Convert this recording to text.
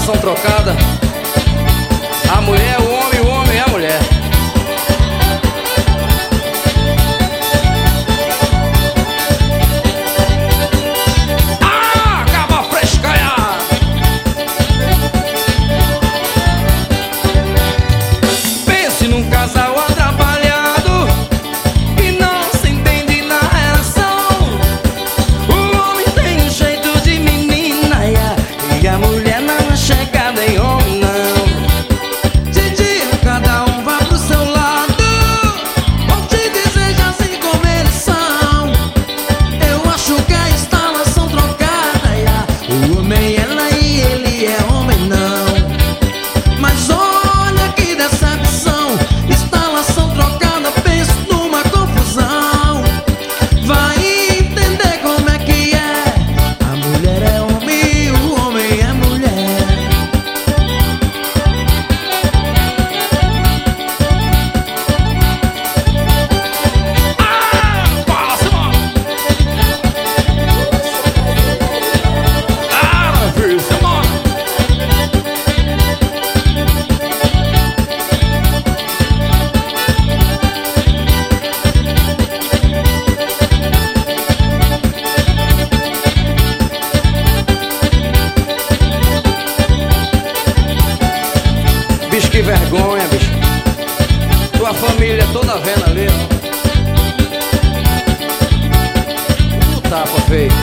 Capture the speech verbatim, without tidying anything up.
instalação trocada. A mulher é o homem, o homem é a mulher. Ah, acaba frescanha. Pense num casal atrapalhado e não se entende na relação. O homem tem um jeito de menina e a mulher não é chegada em homem, não. De dia cada um vai pro seu lado, vão te desejar assim como eles são. Eu acho que a instalação trocada, o homem é ela e ele é homem, não. Mas olha que decepção, instalação trocada, penso numa confusão. Vai entender como é que é, a mulher é homem e o homem é mulher. Ah, fala, Simão. Ah, meu filho, Simão. Bicho, que vergonha, bicho. Tua família toda vendo ali, ó. O tapa feio.